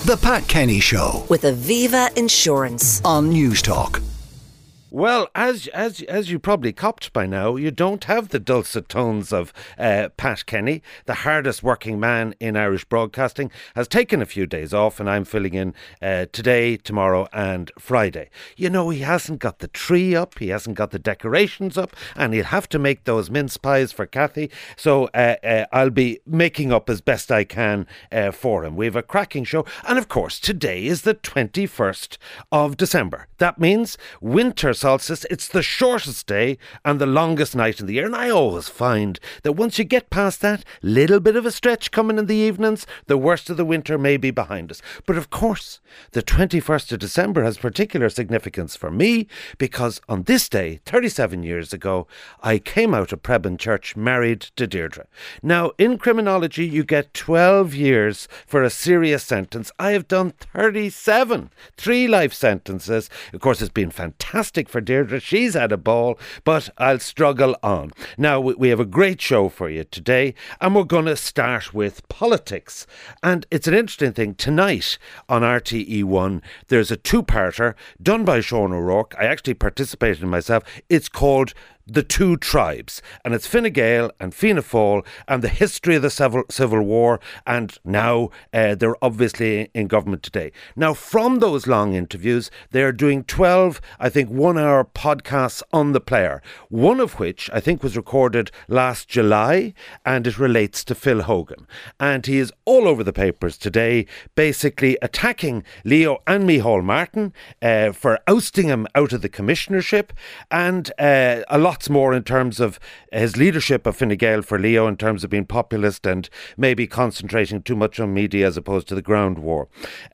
The Pat Kenny Show with Aviva Insurance on News Talk. Well, as you probably copped by now, you don't have the dulcet tones of Pat Kenny. The hardest working man in Irish broadcasting has taken a few days off, and I'm filling in today, tomorrow and Friday. You know, he hasn't got the tree up, he hasn't got the decorations up, and he'll have to make those mince pies for Kathy. So I'll be making up as best I can for him. We have a cracking show, and of course today is the 21st of December. That means winter solstice. It's the shortest day and the longest night in the year, and I always find that once you get past that little bit of a stretch coming in the evenings, the worst of the winter may be behind us. But of course, the 21st of December has particular significance for me, because on this day, 37 years ago, I came out of Prebin Church married to Deirdre. Now, in criminology, you get 12 years for a serious sentence. I have done 37, 3 life sentences. Of course, it's been fantastic for Deirdre. She's had a ball, but I'll struggle on. Now, we have a great show for you today, and we're going to start with politics. And it's an interesting thing. Tonight on RTE1, there's a two-parter done by Sean O'Rourke. I actually participated in myself. It's called The Two Tribes, and it's Fine Gael and Fianna Fáil and the history of the Civil War, and now they're obviously in government today. Now, from those long interviews, they're doing 12, I think, 1-hour podcasts on the player, one of which I think was recorded last July, and it relates to Phil Hogan. And he is all over the papers today, basically attacking Leo and Micheál Martin for ousting him out of the commissionership, and a lot more in terms of his leadership of Fine Gael for Leo, in terms of being populist and maybe concentrating too much on media as opposed to the ground war.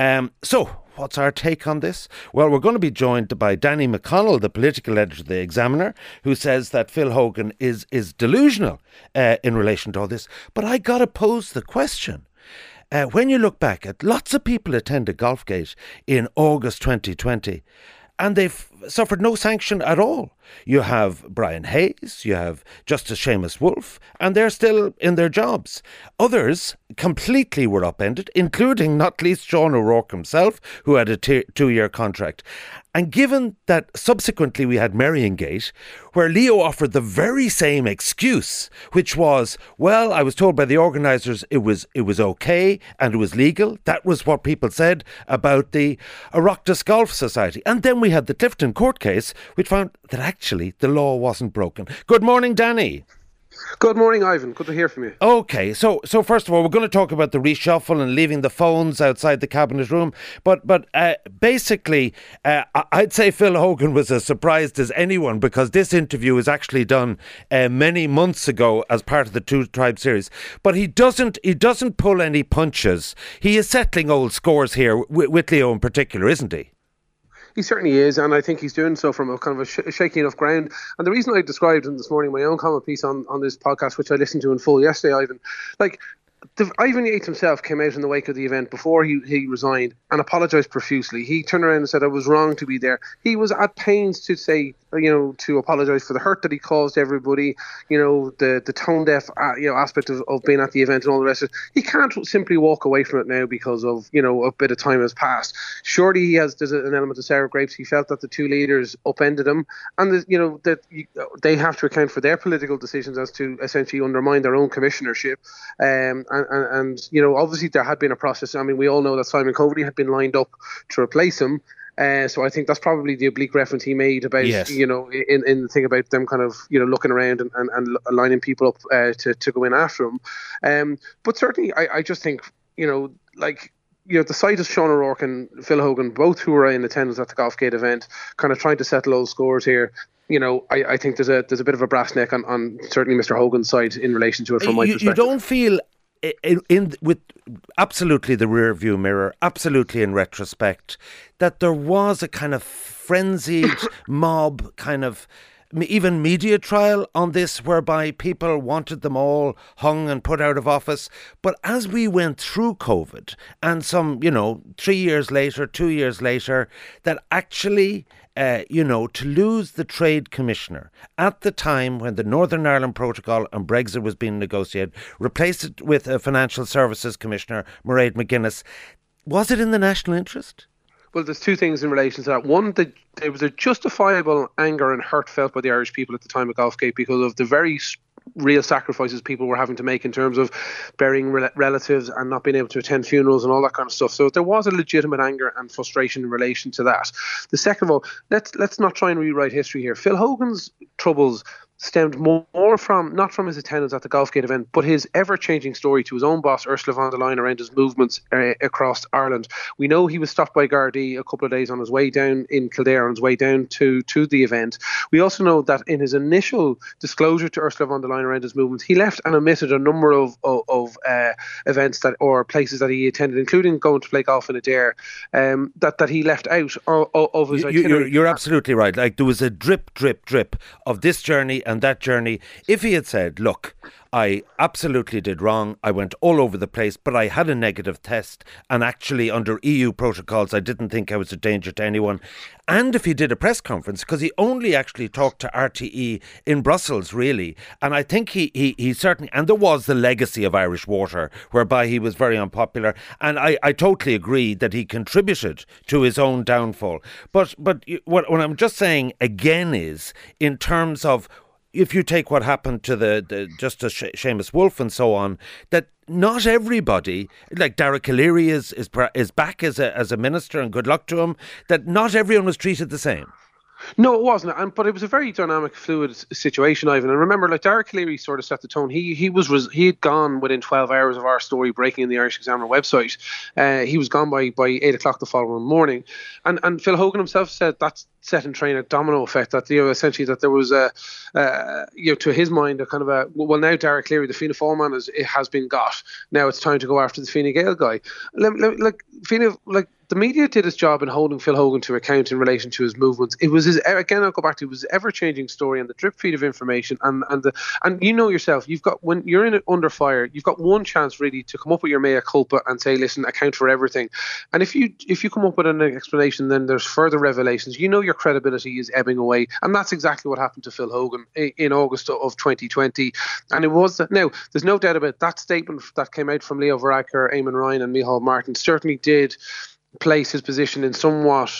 So, what's our take on this? Well, we're going to be joined by Danny McConnell, the political editor of The Examiner, who says that Phil Hogan is delusional in relation to all this. But I got to pose the question. When you look back at lots of people attended Golfgate in August 2020, and they've suffered no sanction at all. You have Brian Hayes, you have Justice Seamus Wolfe, and they're still in their jobs. Others completely were upended, including not least Sean O'Rourke himself, who had a 2-year contract. And given that subsequently we had Merriongate, where Leo offered the very same excuse, which was, well, I was told by the organisers it was okay and it was legal. That was what people said about the Oireachtas Golf Society. And then we had the Clifton court case, which found that actually the law wasn't broken. Good morning, Danny. Good morning, Ivan. Good to hear from you. Okay, so first of all, we're going to talk about the reshuffle and leaving the phones outside the cabinet room. But basically, I'd say Phil Hogan was as surprised as anyone, because this interview was actually done many months ago as part of the Two Tribes series. But he doesn't pull any punches. He is settling old scores here with Leo in particular, isn't he? He certainly is, and I think he's doing so from a kind of a shaky enough ground. And the reason I described him this morning, my own comment piece on this podcast, which I listened to in full yesterday, Ivan, Ivan Yates himself came out in the wake of the event before he resigned and apologised profusely. He turned around and said, I was wrong to be there. He was at pains to say, to apologise for the hurt that he caused everybody, the tone deaf, aspect of being at the event and all the rest of it. He can't simply walk away from it now because of, a bit of time has passed. Surely there's an element of sour grapes. He felt that the two leaders upended him, and that they have to account for their political decisions as to essentially undermine their own commissionership. And obviously there had been a process. I mean, we all know that Simon Coveney had been lined up to replace him. So I think that's probably the oblique reference he made about, yes, in the thing about them kind of, looking around and lining people up to go in after him. But certainly I just think, the sight of Sean O'Rourke and Phil Hogan, both who were in attendance at the Golfgate event, kind of trying to settle old scores here. I think there's a bit of a brass neck on certainly Mr. Hogan's side in relation to it from my perspective. You don't feel with absolutely the rear view mirror, absolutely in retrospect, that there was a kind of frenzied mob kind of even media trial on this, whereby people wanted them all hung and put out of office. But as we went through COVID and some, 3 years later, 2 years later, that actually to lose the trade commissioner at the time when the Northern Ireland Protocol and Brexit was being negotiated, replaced it with a financial services commissioner, Mairead McGuinness, Was it in the national interest? Well, there's two things in relation to that. One, there was a justifiable anger and hurt felt by the Irish people at the time of Golfgate because of the very real sacrifices people were having to make in terms of burying relatives and not being able to attend funerals and all that kind of stuff. So there was a legitimate anger and frustration in relation to that. The second of all, let's not try and rewrite history here. Phil Hogan's troubles stemmed more from, not from his attendance at the Golfgate event, but his ever-changing story to his own boss, Ursula von der Leyen, around his movements across Ireland. We know he was stopped by Gardaí a couple of days on his way down in Kildare, on his way down to the event. We also know that in his initial disclosure to Ursula von der Leyen around his movements, he left and omitted a number of events or places that he attended, including going to play golf in Adair, that he left out of his itinerary. You're absolutely right. Like, there was a drip of this journey and that journey. If he had said, look, I absolutely did wrong, I went all over the place, but I had a negative test, and actually under EU protocols I didn't think I was a danger to anyone. And if he did a press conference, because he only actually talked to RTE in Brussels, really, and I think he certainly, and there was the legacy of Irish Water, whereby he was very unpopular, and I totally agree that he contributed to his own downfall. But what I'm just saying again is, in terms of, if you take what happened to the Justice Seamus Wolfe and so on, that not everybody, like Derek O'Leary is back as a minister, and good luck to him, that not everyone was treated the same. No, it wasn't. But it was a very dynamic, fluid situation, Ivan. And remember, like, Derek O'Leary sort of set the tone. He had gone within 12 hours of our story breaking in the Irish Examiner website. He was gone by 8 o'clock the following morning. And Phil Hogan himself said that's set in train a domino effect, that, essentially that there was to his mind, a kind of now Derek O'Leary, the Fianna Fáil man, has been got. Now it's time to go after the Fine Gael guy. The media did its job in holding Phil Hogan to account in relation to his movements. It was I'll go back to, it was his ever-changing story and the drip feed of information, and you know yourself, when you're under fire, you've got one chance really to come up with your mea culpa and say, listen, account for everything. And if you come up with an explanation, then there's further revelations. You know your credibility is ebbing away, and that's exactly what happened to Phil Hogan in August of 2020. And it was now, there's no doubt about that statement that came out from Leo Varadkar, Eamon Ryan, and Micheál Martin certainly did place his position in somewhat,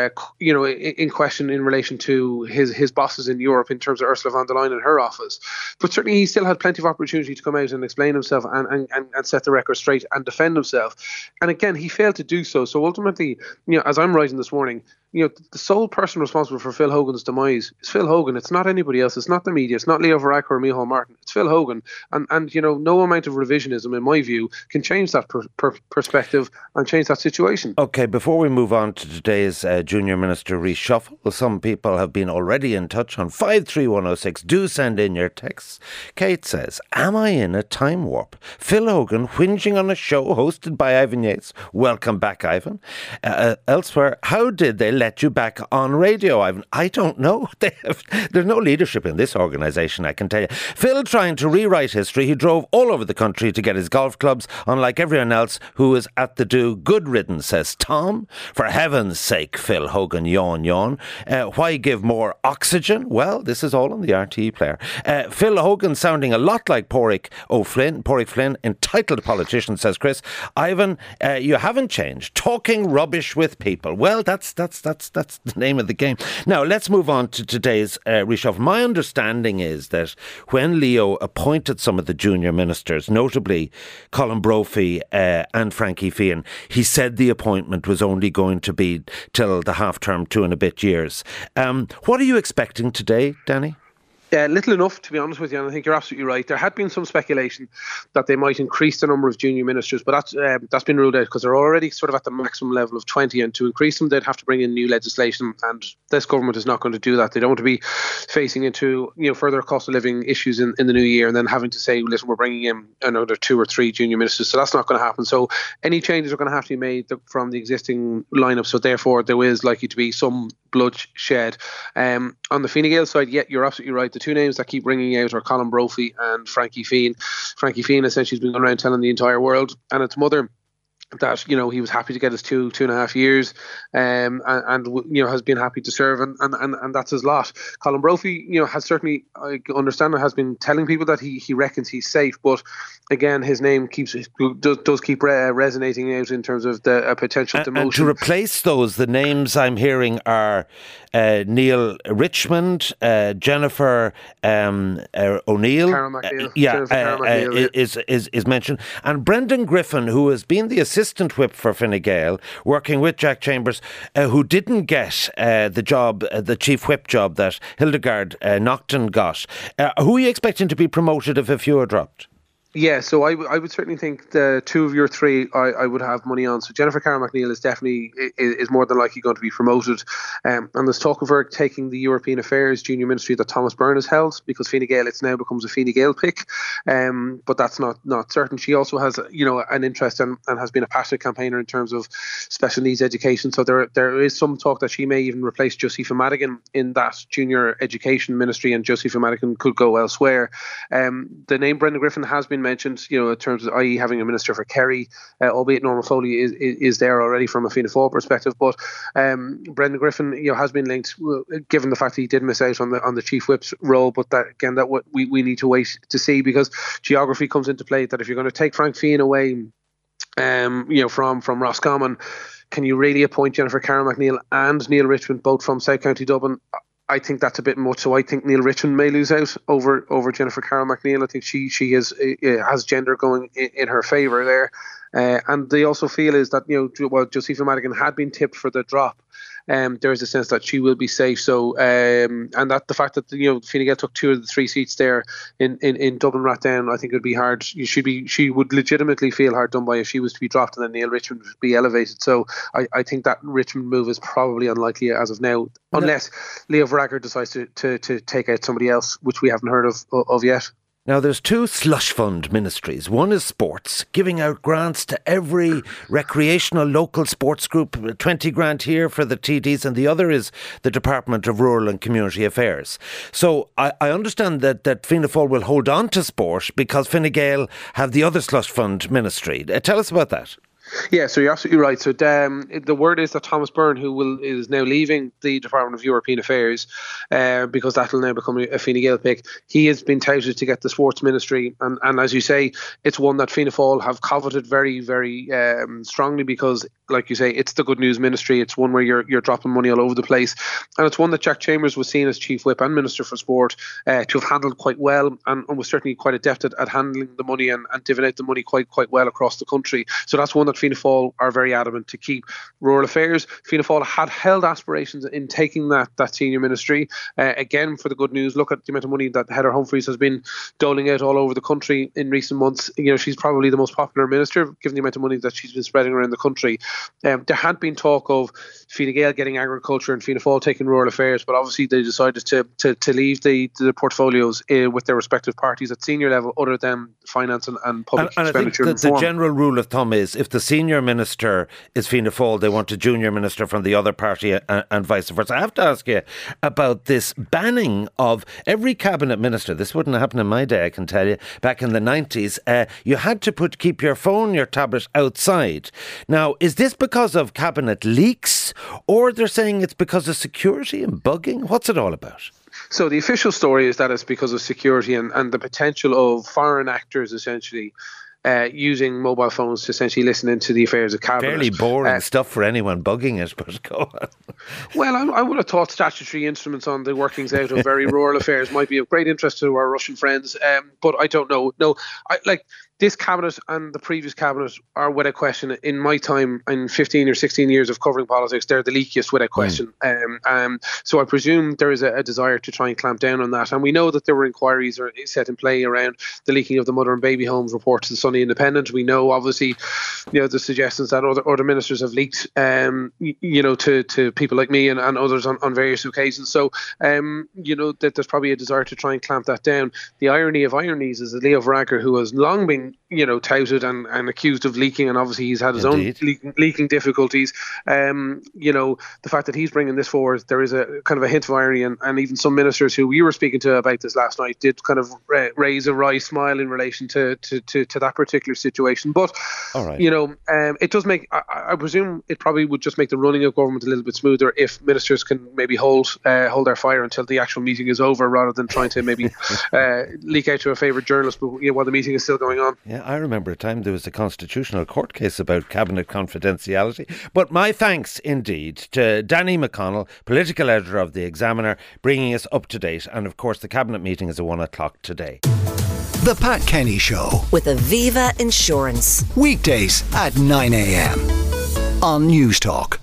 in question in relation to his bosses in Europe in terms of Ursula von der Leyen and her office. But certainly he still had plenty of opportunity to come out and explain himself and set the record straight and defend himself. And again, he failed to do so. So ultimately, as I'm writing this morning, the sole person responsible for Phil Hogan's demise is Phil Hogan. It's not anybody else. It's not the media. It's not Leo Varadkar or Micheál Martin. It's Phil Hogan. And no amount of revisionism, in my view, can change that perspective and change that situation. Okay, before we move on to today's Junior Minister reshuffle, some people have been already in touch on 53106. Do send in your texts. Kate says, am I in a time warp? Phil Hogan whinging on a show hosted by Ivan Yates. Welcome back, Ivan. Elsewhere, how did they let you back on radio, Ivan? I don't know. There's no leadership in this organisation, I can tell you. Phil trying to rewrite history. He drove all over the country to get his golf clubs, unlike everyone else who was at the do. Good riddance, says Tom. For heaven's sake, Phil Hogan, yawn. Why give more oxygen? Well, this is all on the RTE player. Phil Hogan sounding a lot like Pádraig Flynn, entitled politician, says Chris. Ivan, you haven't changed. Talking rubbish with people. Well, that's the name of the game. Now, let's move on to today's reshuffle. My understanding is that when Leo appointed some of the junior ministers, notably Colin Brophy and Frankie Feehan, he said the appointment was only going to be till the half-term, 2 and a bit years. What are you expecting today, Danny? Little enough, to be honest with you, and I think you're absolutely right. There had been some speculation that they might increase the number of junior ministers, but that's been ruled out because they're already sort of at the maximum level of 20, and to increase them, they'd have to bring in new legislation, and this government is not going to do that. They don't want to be facing into further cost of living issues in the new year and then having to say, listen, we're bringing in another 2 or 3 junior ministers, so that's not going to happen. So any changes are going to have to be made from the existing lineup, so therefore there is likely to be some bloodshed. On the Fine Gael side, you're absolutely right. The 2 names that keep ringing out are Colin Brophy and Frankie Feehan. Frankie Feehan essentially has been going around telling the entire world and its mother that he was happy to get his 2.5 years, and has been happy to serve, and that's his lot. Colin Brophy, has certainly, I understand, has been telling people that he reckons he's safe, but again, his name does keep resonating out in terms of the potential demotion. And to replace those, the names I'm hearing are Neil Richmond, Jennifer O'Neill, Carol McNeil, is mentioned, and Brendan Griffin, who has been the assistant whip for Fine Gael, working with Jack Chambers, who didn't get the job, the chief whip job that Hildegard Naughton got. Who are you expecting to be promoted if a few are dropped? Yeah, so I would certainly think the two of your three I would have money on. So Jennifer Carroll McNeil is definitely is more than likely going to be promoted. And there's talk of her taking the European Affairs Junior Ministry that Thomas Byrne has held, because Fine Gael, it's now becomes a Fine Gael pick. But that's not certain. She also has an interest and has been a passionate campaigner in terms of special needs education. So there is some talk that she may even replace Josepha Madigan in that junior education ministry, and Josepha Madigan could go elsewhere. The name Brendan Griffin has been mentioned, in terms of, i.e. having a minister for Kerry, albeit Norma Foley is there already from a Fianna Fáil perspective, but Brendan Griffin, has been linked, given the fact that he did miss out on the chief whip's role. But that again, that what we need to wait to see, because geography comes into play. That if you're going to take Frank Feehan away, from Roscommon, can you really appoint Jennifer Carroll McNeil and Neil Richmond, both from South County Dublin? I think that's a bit much. So I think Neil Richmond may lose out over Jennifer Carroll McNeil. I think she has gender going in her favour there. And they also feel is that, while Josepha Madigan had been tipped for the drop, there is a sense that she will be safe. So, and that the fact that Fine Gael took 2 of the 3 seats there in Dublin Rathdown, I think it would be hard. She would legitimately feel hard done by if she was to be dropped and then Neil Richmond would be elevated. So, I think that Richmond move is probably unlikely as of now, unless Leo Varadkar decides to take out somebody else, which we haven't heard of yet. Now, there's 2 slush fund ministries. One is sports, giving out grants to every recreational local sports group, 20 grand here for the TDs, and the other is the Department of Rural and Community Affairs. So I understand that Fianna Fáil will hold on to sport because Fine Gael have the other slush fund ministry. Tell us about that. Yeah, so you're absolutely right. So the word is that Thomas Byrne, who is now leaving the Department of European Affairs, because that will now become a Fine Gael pick, he has been touted to get the sports ministry. And as you say, it's one that Fianna Fáil have coveted very, very strongly, because, like you say, it's the good news ministry. It's one where you're dropping money all over the place. And it's one that Jack Chambers was seen as Chief Whip and Minister for Sport to have handled quite well, and was certainly quite adept at handling the money and divvying out the money quite well across the country. So that's one that Fianna Fáil are very adamant to keep. Rural Affairs, Fianna Fáil had held aspirations in taking that senior ministry. Again, for the good news, look at the amount of money that Heather Humphreys has been doling out all over the country in recent months. She's probably the most popular minister, given the amount of money that she's been spreading around the country. There had been talk of Fine Gael getting agriculture and Fianna Fáil taking rural affairs, but obviously they decided to leave the portfolios with their respective parties at senior level, other than finance and public expenditure. And I think the general rule of thumb is, if the senior minister is Fianna Fáil, they want a junior minister from the other party, and vice versa. I have to ask you about this banning of every cabinet minister. This wouldn't happen in my day, I can tell you. Back in the 90s, you had to keep your phone, your tablet outside. Now, is this because of cabinet leaks, or they're saying it's because of security and bugging? What's it all about? So the official story is that it's because of security and the potential of foreign actors essentially using mobile phones to essentially listen into the affairs of cabinet. Fairly boring stuff for anyone bugging it, but go on. Well, I would have thought statutory instruments on the workings out of very rural affairs might be of great interest to our Russian friends, but I don't know. No, this cabinet and the previous cabinet are, without question, in my time, in 15 or 16 years of covering politics, they're the leakiest, without question. So I presume there is a desire to try and clamp down on that. And we know that there were inquiries set in play around the leaking of the mother and baby homes report to the Sunday Independent. We know, obviously, the suggestions that other ministers have leaked, to people like me and others on various occasions. So, that there's probably a desire to try and clamp that down. The irony of ironies is that Leo Varadkar, who has long been been, touted and accused of leaking, and obviously he's had his Indeed. own leaking difficulties. The fact that he's bringing this forward, there is a kind of a hint of irony, and even some ministers who we were speaking to about this last night did kind of raise a wry smile in relation to that particular situation. But All right. it does make, I presume it probably would just make the running of government a little bit smoother if ministers can maybe hold their fire until the actual meeting is over, rather than trying to maybe leak out to a favourite journalist while the meeting is still going on. Yeah, I remember a time there was a constitutional court case about cabinet confidentiality. But my thanks indeed to Danny McConnell, political editor of The Examiner, bringing us up to date. And of course, the cabinet meeting is at 1 o'clock today. The Pat Kenny Show. With Aviva Insurance. Weekdays at 9 a.m. on News Talk.